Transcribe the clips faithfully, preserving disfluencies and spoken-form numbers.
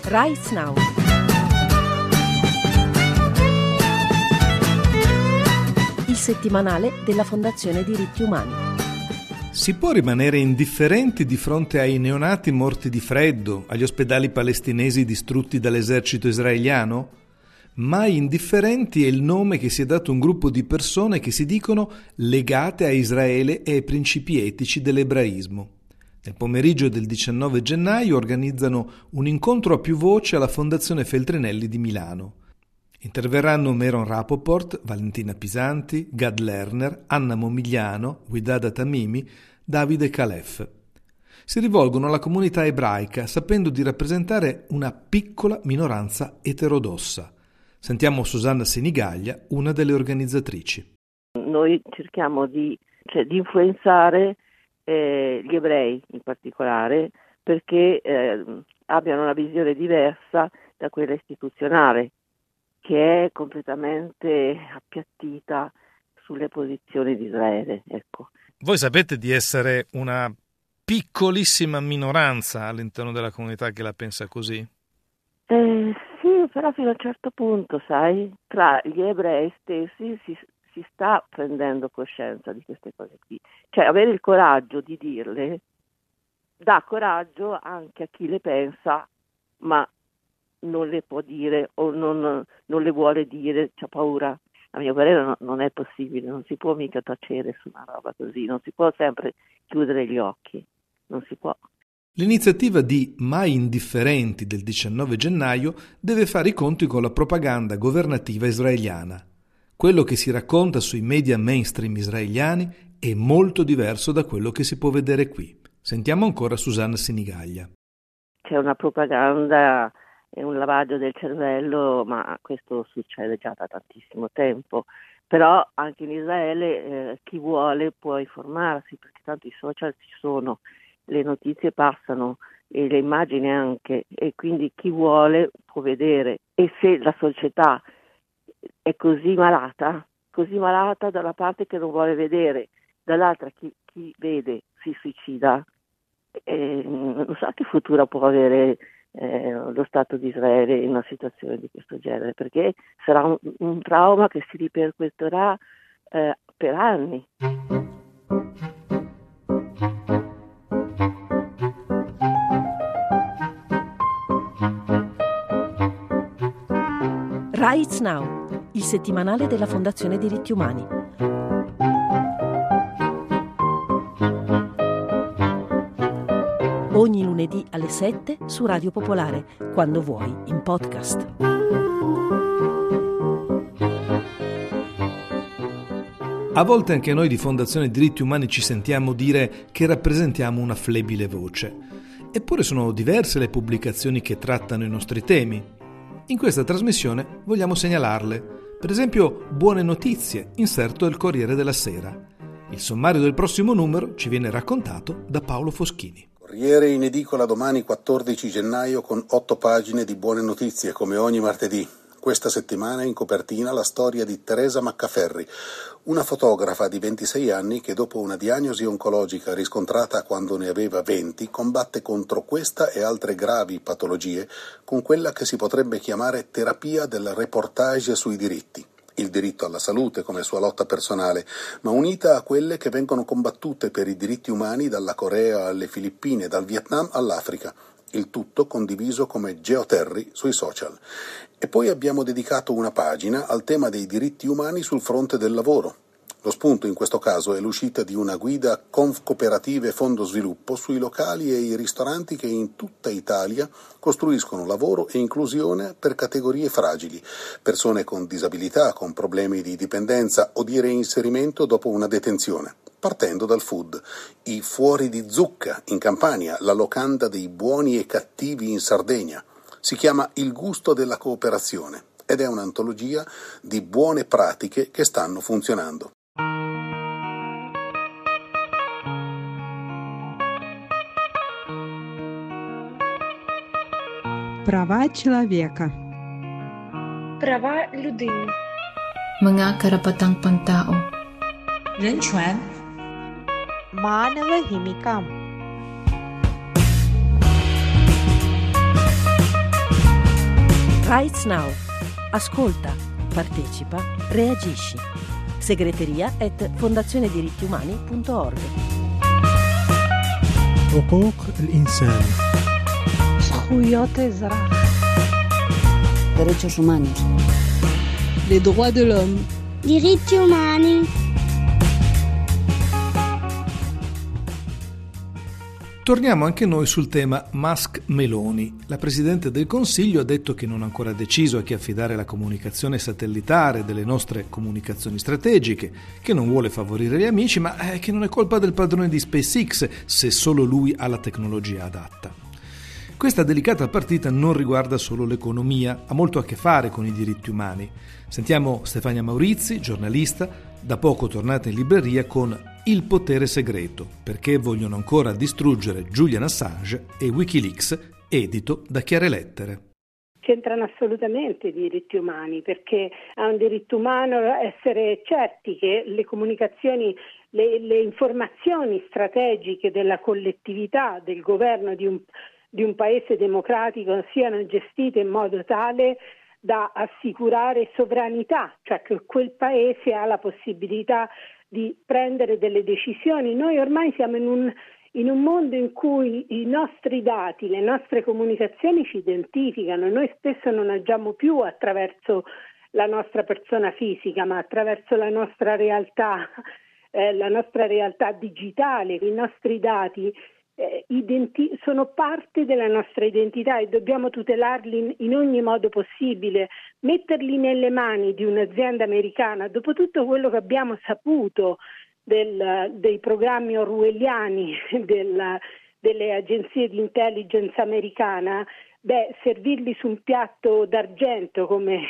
Rights Now. Il settimanale della Fondazione Diritti Umani. Si può rimanere indifferenti di fronte ai neonati morti di freddo, agli ospedali palestinesi distrutti dall'esercito israeliano? Mai indifferenti è il nome che si è dato a un gruppo di persone che si dicono legate a Israele e ai principi etici dell'ebraismo. Nel pomeriggio del diciannove gennaio organizzano un incontro a più voci alla Fondazione Feltrinelli di Milano. Interverranno Meron Rapoport, Valentina Pisanti, Gad Lerner, Anna Momigliano, Guidada Tamimi, Davide Calef. Si rivolgono alla comunità ebraica sapendo di rappresentare una piccola minoranza eterodossa. Sentiamo Susanna Senigaglia, una delle organizzatrici. Noi cerchiamo di, cioè, di influenzare eh, gli ebrei in particolare perché eh, abbiano una visione diversa da quella istituzionale, che è completamente appiattita sulle posizioni di Israele. Ecco. Voi sapete di essere una piccolissima minoranza all'interno della comunità che la pensa così? Eh, sì, però fino a un certo punto, sai, tra gli ebrei stessi si, si sta prendendo coscienza di queste cose qui. Cioè, avere il coraggio di dirle dà coraggio anche a chi le pensa, ma non le può dire o non, non le vuole dire, c'ha paura. A mio parere no, non è possibile, non si può mica tacere su una roba così, non si può sempre chiudere gli occhi, non si può. L'iniziativa di Mai Indifferenti del diciannove gennaio deve fare i conti con la propaganda governativa israeliana. Quello che si racconta sui media mainstream israeliani è molto diverso da quello che si può vedere qui. Sentiamo ancora Susanna Senigaglia. C'è una propaganda e un lavaggio del cervello, ma questo succede già da tantissimo tempo. Però anche in Israele eh, chi vuole può informarsi, perché tanto i social ci sono, le notizie passano e le immagini anche, e quindi chi vuole può vedere. E se la società è così malata, così malata da una parte che non vuole vedere, dall'altra chi, chi vede si suicida, e non so che futuro può avere eh, lo Stato di Israele in una situazione di questo genere, perché sarà un, un trauma che si ripercuoterà eh, per anni. Rights Now, il settimanale della Fondazione Diritti Umani. Ogni lunedì alle sette su Radio Popolare, quando vuoi, in podcast. A volte anche noi di Fondazione Diritti Umani ci sentiamo dire che rappresentiamo una flebile voce. Eppure sono diverse le pubblicazioni che trattano i nostri temi. In questa trasmissione vogliamo segnalarle. Per esempio, Buone Notizie, inserto del Corriere della Sera. Il sommario del prossimo numero ci viene raccontato da Paolo Foschini. Corriere in edicola domani quattordici gennaio con otto pagine di buone notizie, come ogni martedì. Questa settimana in copertina la storia di Teresa Maccaferri, una fotografa di ventisei anni che dopo una diagnosi oncologica riscontrata quando ne aveva venti combatte contro questa e altre gravi patologie con quella che si potrebbe chiamare terapia del reportage sui diritti. Il diritto alla salute come sua lotta personale, ma unita a quelle che vengono combattute per i diritti umani dalla Corea alle Filippine, dal Vietnam all'Africa. Il tutto condiviso come Geoterri sui social. E poi abbiamo dedicato una pagina al tema dei diritti umani sul fronte del lavoro. Lo spunto in questo caso è l'uscita di una guida Confcooperative Fondo Sviluppo sui locali e i ristoranti che in tutta Italia costruiscono lavoro e inclusione per categorie fragili, persone con disabilità, con problemi di dipendenza o di reinserimento dopo una detenzione. Partendo dal food, i Fuori di Zucca in Campania, la locanda dei buoni e cattivi in Sardegna. Si chiama Il gusto della cooperazione ed è un'antologia di buone pratiche che stanno funzionando. Права человека. Права людини. Mga karapatang pantao. 人权. Манава химикам. Rights Now. Ascolta, partecipa, reagisci. Segreteria at fondazione diritti umani punto org. حقوق الإنسان. زخويات الزراعة. Derechos humanos. Les droits de l'homme. Diritti umani. Torniamo anche noi sul tema Musk-Meloni. La Presidente del Consiglio ha detto che non ha ancora deciso a chi affidare la comunicazione satellitare delle nostre comunicazioni strategiche, che non vuole favorire gli amici, ma che non è colpa del padrone di SpaceX se solo lui ha la tecnologia adatta. Questa delicata partita non riguarda solo l'economia, ha molto a che fare con i diritti umani. Sentiamo Stefania Maurizi, giornalista, da poco tornata in libreria con Il potere segreto, perché vogliono ancora distruggere Julian Assange e Wikileaks, edito da Chiare Lettere. C'entrano assolutamente i diritti umani, perché è un diritto umano essere certi che le comunicazioni, le, le informazioni strategiche della collettività, del governo di un, di un paese democratico siano gestite in modo tale da assicurare sovranità, cioè che quel paese ha la possibilità di prendere delle decisioni. Noi ormai siamo in un, in un mondo in cui i nostri dati, le nostre comunicazioni ci identificano. Noi spesso non agiamo più attraverso la nostra persona fisica, ma attraverso la nostra realtà, eh, la nostra realtà digitale. I nostri dati eh, identi- sono parte della nostra identità e dobbiamo tutelarli in, in ogni modo possibile. Metterli nelle mani di un'azienda americana, dopo tutto quello che abbiamo saputo del, dei programmi orwelliani del, delle agenzie di intelligence americana, beh, servirli su un piatto d'argento come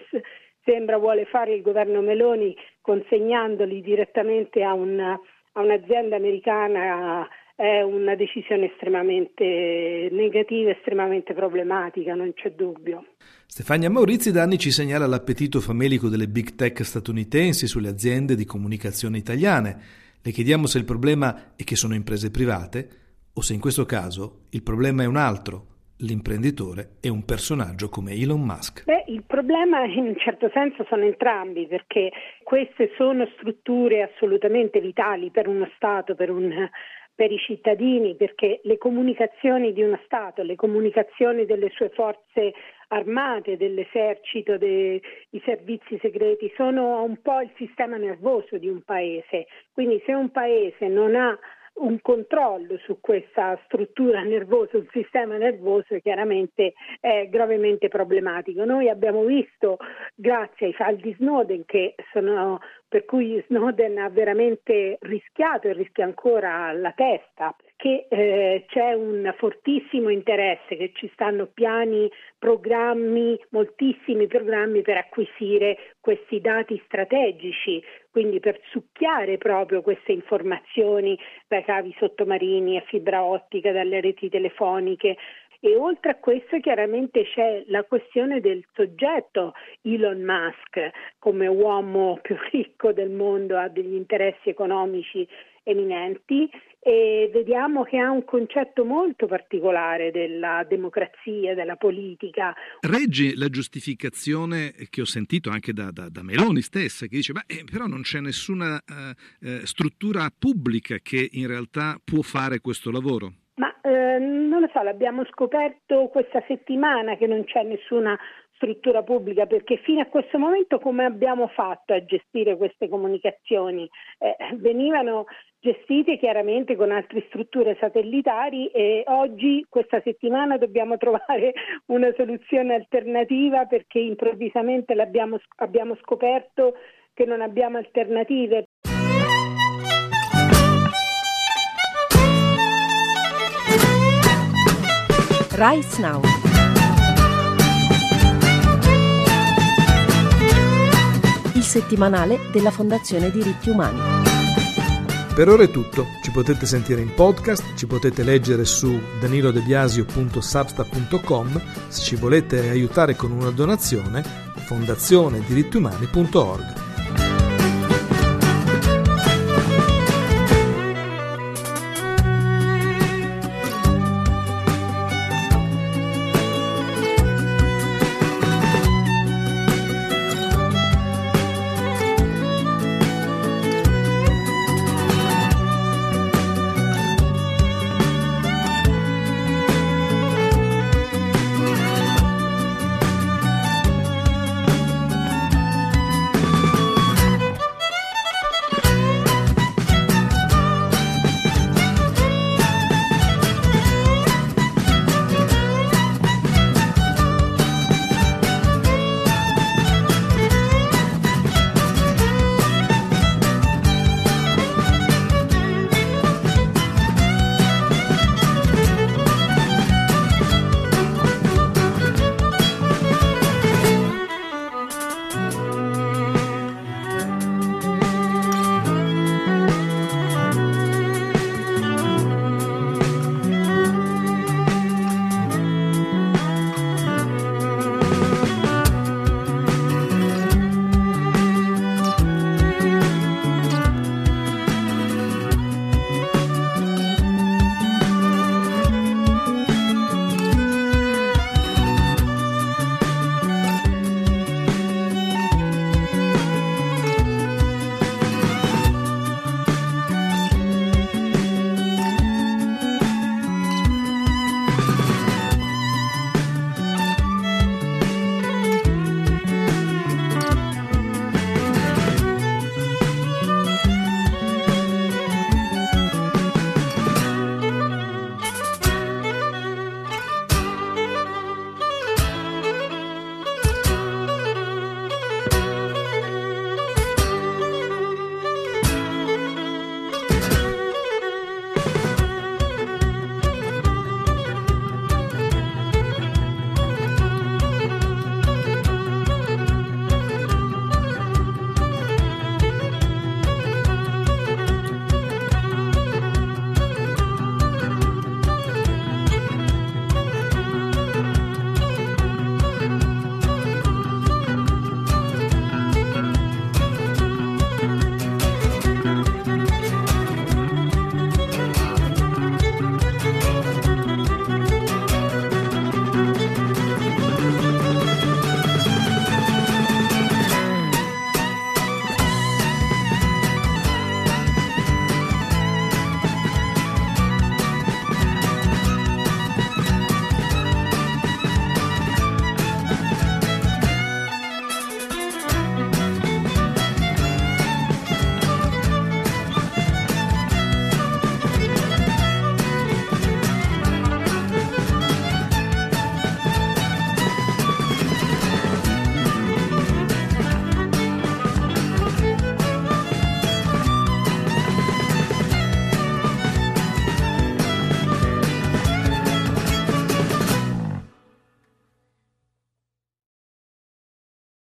sembra vuole fare il governo Meloni, consegnandoli direttamente a, una, a un'azienda americana, è una decisione estremamente negativa, estremamente problematica, non c'è dubbio. Stefania Maurizi da anni ci segnala l'appetito famelico delle big tech statunitensi sulle aziende di comunicazione italiane. Le chiediamo se il problema è che sono imprese private o se in questo caso il problema è un altro. L'imprenditore è un personaggio come Elon Musk. Beh, il problema in un certo senso sono entrambi, perché queste sono strutture assolutamente vitali per uno Stato, per un per i cittadini, perché le comunicazioni di uno Stato, le comunicazioni delle sue forze armate, dell'esercito, dei servizi segreti sono un po' il sistema nervoso di un paese. Quindi se un paese non ha un controllo su questa struttura nervosa, il sistema nervoso, chiaramente è gravemente problematico. Noi abbiamo visto, grazie ai file di Snowden, che sono per cui Snowden ha veramente rischiato e rischia ancora la testa, che eh, c'è un fortissimo interesse, che ci stanno piani, programmi, moltissimi programmi per acquisire questi dati strategici, quindi per succhiare proprio queste informazioni dai cavi sottomarini a fibra ottica, dalle reti telefoniche. E oltre a questo chiaramente c'è la questione del soggetto Elon Musk, come uomo più ricco del mondo, ha degli interessi economici eminenti e vediamo che ha un concetto molto particolare della democrazia, della politica. Regge la giustificazione che ho sentito anche da, da, da Meloni stessa, che dice ma eh, però non c'è nessuna eh, eh, struttura pubblica che in realtà può fare questo lavoro. Ma eh, non lo so, l'abbiamo scoperto questa settimana che non c'è nessuna struttura pubblica, perché fino a questo momento come abbiamo fatto a gestire queste comunicazioni? Eh, venivano gestite chiaramente con altre strutture satellitari e oggi, questa settimana, dobbiamo trovare una soluzione alternativa perché improvvisamente l'abbiamo, abbiamo scoperto che non abbiamo alternative. Rights Now. Il settimanale della Fondazione Diritti Umani. Per ora è tutto, ci potete sentire in podcast, ci potete leggere su danilodebiasio punto substack punto com, se ci volete aiutare con una donazione, fondazione diritti umani punto org.